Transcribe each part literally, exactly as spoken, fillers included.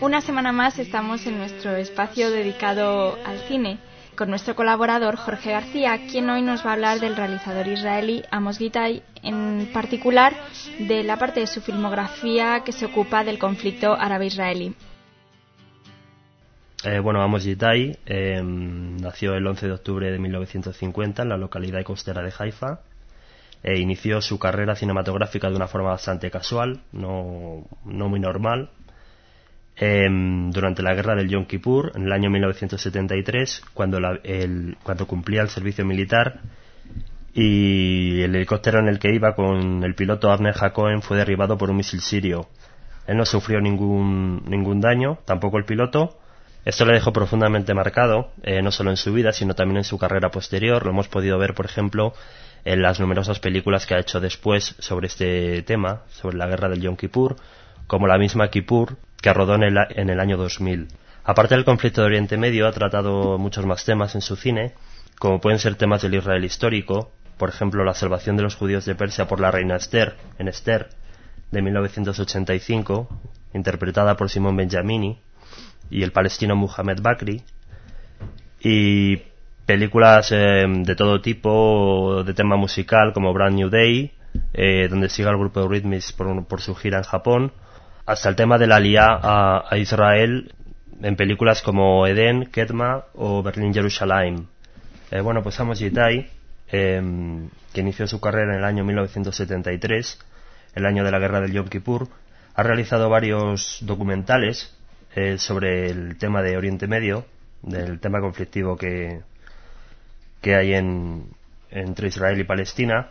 Una semana más estamos en nuestro espacio dedicado al cine, con nuestro colaborador Jorge García, quien hoy nos va a hablar del realizador israelí Amos Gitai, en particular de la parte de su filmografía que se ocupa del conflicto árabe-israelí. Eh, bueno, Amos Gitai eh, nació el once de octubre de mil novecientos cincuenta en la localidad costera de Haifa. Eh, inició su carrera cinematográfica de una forma bastante casual, no, no muy normal. Eh, durante la guerra del Yom Kippur, en el año mil novecientos setenta y tres, cuando, la, el, cuando cumplía el servicio militar, y el helicóptero en el que iba con el piloto Avner Hacohen fue derribado por un misil sirio. Él no sufrió ningún, ningún daño, tampoco el piloto. Esto le dejó profundamente marcado, eh, no solo en su vida, sino también en su carrera posterior. Lo hemos podido ver, por ejemplo, en las numerosas películas que ha hecho después sobre este tema, sobre la guerra del Yom Kippur, como la misma Kippur, que rodó en el, en el año dos mil. Aparte del conflicto de Oriente Medio, ha tratado muchos más temas en su cine, como pueden ser temas del Israel histórico, por ejemplo, la salvación de los judíos de Persia por la reina Esther, en Esther, de mil novecientos ochenta y cinco, interpretada por Simon Benjamini, y el palestino Muhammad Bakri, y películas eh, de todo tipo, de tema musical, como Brand New Day, eh, donde sigue el grupo de Eurythmics por, por su gira en Japón, hasta el tema de la Aliyá a, a Israel en películas como Edén, Kedma o Berlín Jerusalén. Eh, bueno, pues Amos Gitai, eh, que inició su carrera en el año mil novecientos setenta y tres, el año de la guerra del Yom Kippur, ha realizado varios documentales eh, sobre el tema de Oriente Medio, del tema conflictivo que, que hay en, entre Israel y Palestina,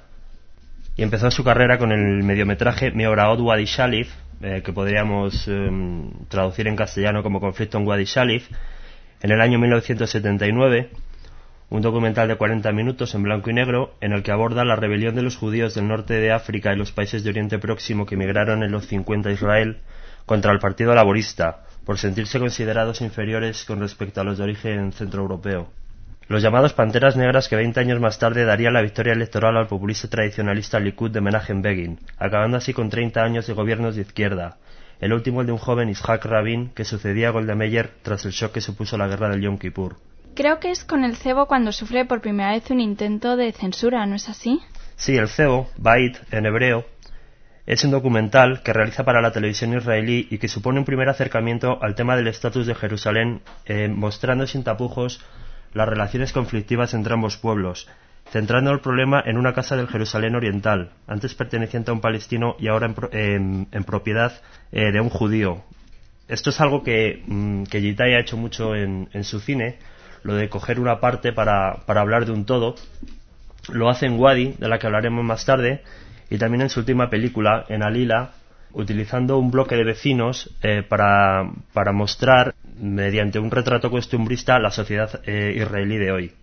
y empezó su carrera con el mediometraje Meoraot Wadi Shalif, eh, que podríamos eh, traducir en castellano como Conflicto en Wadi Shalif, en el año mil novecientos setenta y nueve, un documental de cuarenta minutos en blanco y negro en el que aborda la rebelión de los judíos del norte de África y los países de Oriente Próximo que emigraron en los cincuenta a Israel contra el Partido Laborista, por sentirse considerados inferiores con respecto a los de origen centroeuropeo. Los llamados Panteras Negras, que veinte años más tarde darían la victoria electoral al populista tradicionalista Likud de Menachem Begin, acabando así con treinta años de gobiernos de izquierda, el último el de un joven Yitzhak Rabin que sucedía a Golda Meir tras el shock que supuso la guerra del Yom Kippur. Creo que es con el cebo cuando sufre por primera vez un intento de censura, ¿no es así? Sí, el cebo, Bait en hebreo, es un documental que realiza para la televisión israelí y que supone un primer acercamiento al tema del estatus de Jerusalén, eh, mostrando sin tapujos las relaciones conflictivas entre ambos pueblos, centrando el problema en una casa del Jerusalén oriental, antes perteneciente a un palestino y ahora en, pro, en, en propiedad eh, de un judío. Esto es algo que, mm, que Gitai ha hecho mucho en, en su cine, lo de coger una parte para, para hablar de un todo. Lo hace en Wadi, de la que hablaremos más tarde, y también en su última película, en Alila, utilizando un bloque de vecinos eh, para, para mostrar, mediante un retrato costumbrista, la sociedad eh, israelí de hoy.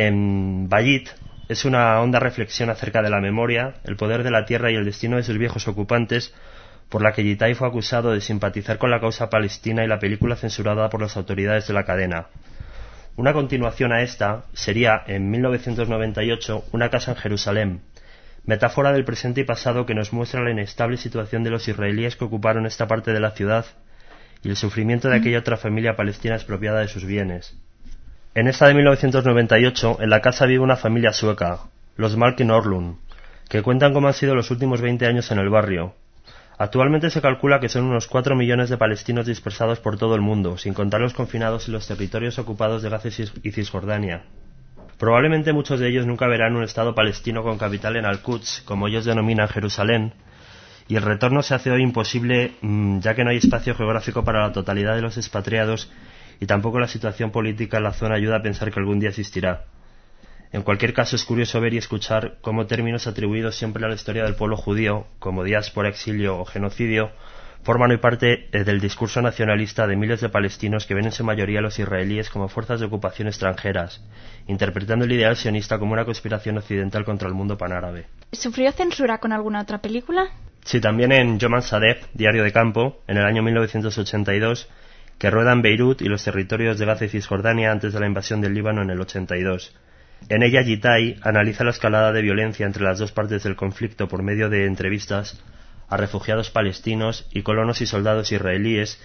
En Bayit es una honda reflexión acerca de la memoria, el poder de la tierra y el destino de sus viejos ocupantes, por la que Gitai fue acusado de simpatizar con la causa palestina y la película censurada por las autoridades de la cadena. Una continuación a esta sería, en mil novecientos noventa y ocho, Una casa en Jerusalén, metáfora del presente y pasado que nos muestra la inestable situación de los israelíes que ocuparon esta parte de la ciudad y el sufrimiento de aquella otra familia palestina expropiada de sus bienes. En esta de mil novecientos noventa y ocho, en la casa vive una familia sueca, los Malkin Orlund, que cuentan cómo han sido los últimos veinte años en el barrio. Actualmente se calcula que son unos cuatro millones de palestinos dispersados por todo el mundo, sin contar los confinados en los territorios ocupados de Gaza y Cisjordania. Probablemente muchos de ellos nunca verán un Estado palestino con capital en Al-Quds, como ellos denominan Jerusalén, y el retorno se hace hoy imposible mmm, ya que no hay espacio geográfico para la totalidad de los expatriados y tampoco la situación política en la zona ayuda a pensar que algún día existirá. En cualquier caso, es curioso ver y escuchar cómo términos atribuidos siempre a la historia del pueblo judío, como diáspora, exilio o genocidio, forman hoy parte eh, del discurso nacionalista de miles de palestinos que ven en su mayoría a los israelíes como fuerzas de ocupación extranjeras, interpretando el ideal sionista como una conspiración occidental contra el mundo panárabe. ¿Sufrió censura con alguna otra película? Sí, también en Yom Sadef, Diario de Campo, en el año mil novecientos ochenta y dos, que rueda en Beirut y los territorios de Gaza y Cisjordania antes de la invasión del Líbano en el ochenta y dos. En ella, Gitai analiza la escalada de violencia entre las dos partes del conflicto por medio de entrevistas a refugiados palestinos y colonos y soldados israelíes,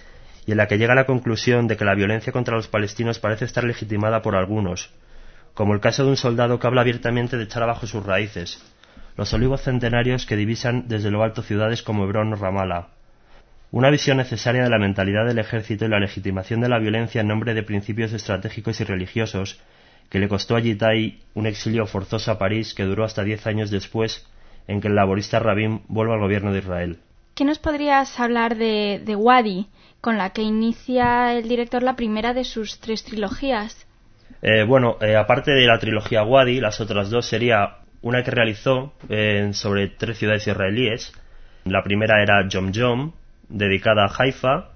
y en la que llega a la conclusión de que la violencia contra los palestinos parece estar legitimada por algunos, como el caso de un soldado que habla abiertamente de echar abajo sus raíces, los olivos centenarios que divisan desde lo alto ciudades como Hebrón o Ramallah. Una visión necesaria de la mentalidad del ejército y la legitimación de la violencia en nombre de principios estratégicos y religiosos que le costó a Gitai un exilio forzoso a París que duró hasta diez años después, en que el laborista Rabin vuelve al gobierno de Israel. ¿Qué nos podrías hablar de, de Wadi, con la que inicia el director la primera de sus tres trilogías? Eh, bueno, eh, aparte de la trilogía Wadi, las otras dos sería una que realizó eh, sobre tres ciudades israelíes. La primera era Yom Yom, dedicada a Haifa,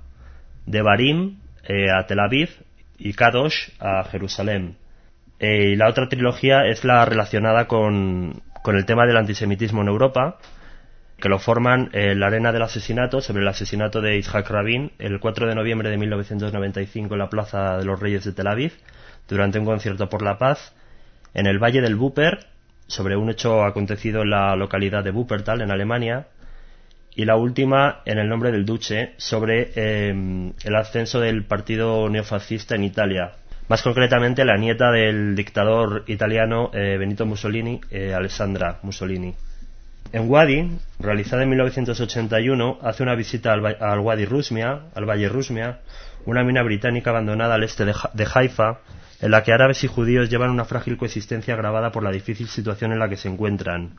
Devarim eh, a Tel Aviv y Kadosh a Jerusalén. Eh, y la otra trilogía es la relacionada con, con el tema del antisemitismo en Europa, que lo forman eh, La arena del asesinato, sobre el asesinato de Yitzhak Rabin, el cuatro de noviembre de mil novecientos noventa y cinco en la Plaza de los Reyes de Tel Aviv, durante un concierto por la paz, en el Valle del Wupper, sobre un hecho acontecido en la localidad de Wuppertal, en Alemania, y la última, En el nombre del Duce, sobre eh, el ascenso del partido neofascista en Italia. Más concretamente, la nieta del dictador italiano eh, Benito Mussolini, eh, Alessandra Mussolini. En Wadi, realizada en mil novecientos ochenta y uno, hace una visita al, al Wadi Rusmia, al Valle Rusmia, una mina británica abandonada al este de, de Haifa, en la que árabes y judíos llevan una frágil coexistencia agravada por la difícil situación en la que se encuentran.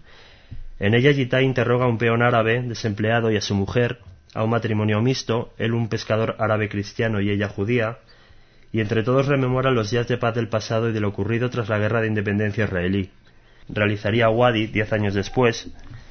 En ella Gitai interroga a un peón árabe desempleado y a su mujer, a un matrimonio mixto, él un pescador árabe cristiano y ella judía, y entre todos rememoran los días de paz del pasado y de lo ocurrido tras la guerra de independencia israelí. Realizaría Wadi diez años después,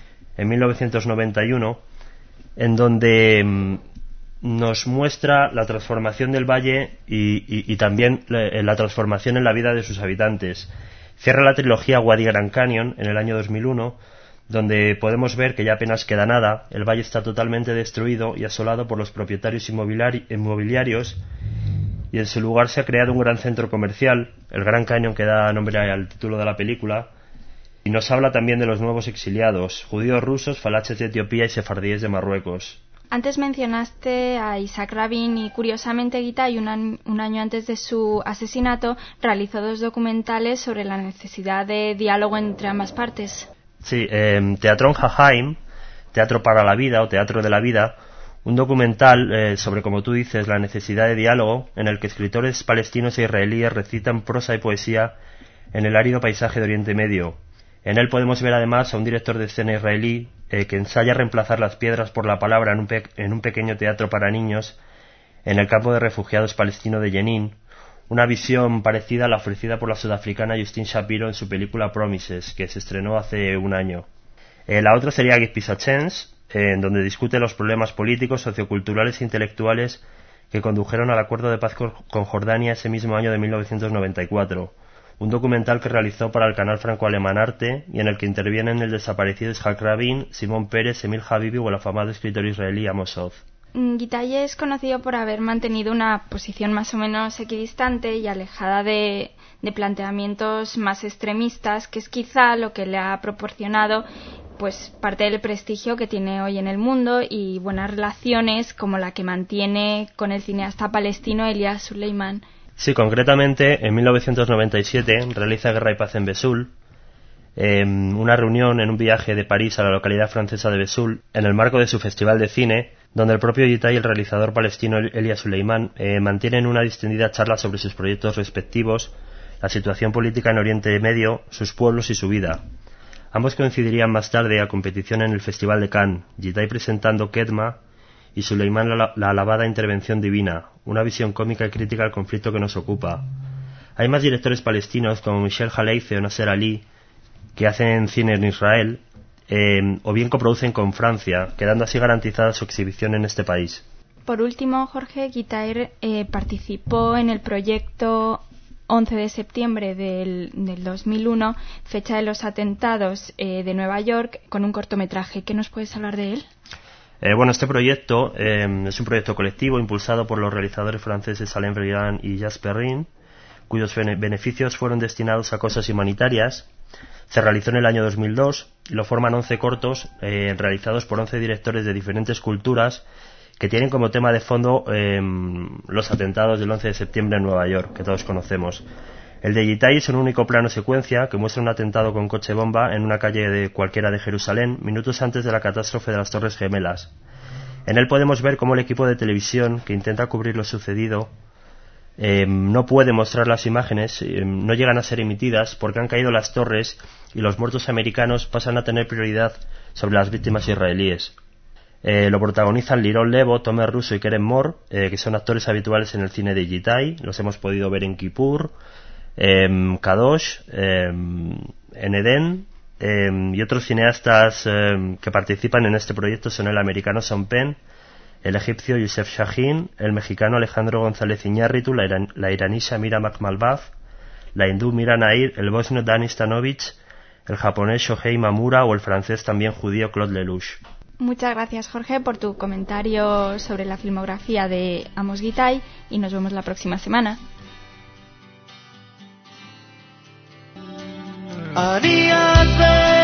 en mil novecientos noventa y uno, en donde mmm, nos muestra la transformación del valle y, y, y también la, la transformación en la vida de sus habitantes. Cierra la trilogía Wadi Grand Canyon en el año dos mil uno, donde podemos ver que ya apenas queda nada, el valle está totalmente destruido y asolado por los propietarios inmobiliari- inmobiliarios, y en su lugar se ha creado un gran centro comercial, el Grand Canyon, que da nombre al título de la película, y nos habla también de los nuevos exiliados, judíos rusos, falaches de Etiopía y sefardíes de Marruecos. Antes mencionaste a Yitzhak Rabin y, curiosamente, Gitai, un, an- un año antes de su asesinato, realizó dos documentales sobre la necesidad de diálogo entre ambas partes. Sí, eh, Teatron Hahaim, Teatro para la Vida o Teatro de la Vida, un documental eh, sobre, como tú dices, la necesidad de diálogo, en el que escritores palestinos e israelíes recitan prosa y poesía en el árido paisaje de Oriente Medio. En él podemos ver además a un director de escena israelí eh, que ensaya reemplazar las piedras por la palabra en un, pe- en un pequeño teatro para niños en el campo de refugiados palestino de Jenin, una visión parecida a la ofrecida por la sudafricana Justine Shapiro en su película Promises, que se estrenó hace un año. Eh, la otra sería Give Peace a Chance, eh, en donde discute los problemas políticos, socioculturales e intelectuales que condujeron al acuerdo de paz con, con Jordania ese mismo año de mil novecientos noventa y cuatro. Un documental que realizó para el canal franco-alemán Arte y en el que intervienen el desaparecido Yitzhak Rabin, Simón Pérez, Emil Habibi o el afamado escritor israelí Amos Oz. Gitai es conocido por haber mantenido una posición más o menos equidistante y alejada de, de planteamientos más extremistas, que es quizá lo que le ha proporcionado pues parte del prestigio que tiene hoy en el mundo y buenas relaciones como la que mantiene con el cineasta palestino Elias Suleiman. Sí, concretamente en mil novecientos noventa y siete realiza Guerra y Paz en Vesoul, eh, una reunión en un viaje de París a la localidad francesa de Vesoul en el marco de su festival de cine, donde el propio Gitai y el realizador palestino Elias Suleiman eh, mantienen una distendida charla sobre sus proyectos respectivos, la situación política en Oriente Medio, sus pueblos y su vida. Ambos coincidirían más tarde a competición en el Festival de Cannes, Gitai presentando Kedma y Suleiman la, la alabada Intervención Divina, una visión cómica y crítica al conflicto que nos ocupa. Hay más directores palestinos como Michel Halefe o Nasser Ali que hacen cine en Israel, eh, o bien coproducen con Francia, quedando así garantizada su exhibición en este país. Por último, Jorge, Gitai eh, participó en el proyecto once de septiembre del, del dos mil uno, fecha de los atentados eh, de Nueva York, con un cortometraje. ¿Qué nos puedes hablar de él? Eh, bueno, este proyecto eh, es un proyecto colectivo impulsado por los realizadores franceses Alain Briand y Jacques Perrin, cuyos beneficios fueron destinados a causas humanitarias. Se realizó en el año dos mil dos y lo forman once cortos eh, realizados por once directores de diferentes culturas que tienen como tema de fondo eh, los atentados del once de septiembre en Nueva York, que todos conocemos. El de Gitai es un único plano secuencia que muestra un atentado con coche bomba en una calle de cualquiera de Jerusalén, minutos antes de la catástrofe de las Torres Gemelas. En él podemos ver cómo el equipo de televisión que intenta cubrir lo sucedido eh, no puede mostrar las imágenes, eh, no llegan a ser emitidas porque han caído las torres y los muertos americanos pasan a tener prioridad sobre las víctimas israelíes. Eh, lo protagonizan Liron Levo, Tomer Russo y Keren Moore, eh, que son actores habituales en el cine de Gitai. Los hemos podido ver en Kippur, eh, Kadosh, eh, en Edén, eh, y otros cineastas eh, que participan en este proyecto son el americano Sean Penn, el egipcio Youssef Shahin, el mexicano Alejandro González Iñárritu, la, iran, la iraní Shamira Makhmalbaf, la hindú Mira Nair, el bosnio Dani Stanovic, el japonés Shohei Mamura o el francés también judío Claude Lelouch. Muchas gracias, Jorge, por tu comentario sobre la filmografía de Amos Gitai y nos vemos la próxima semana. Ariadne.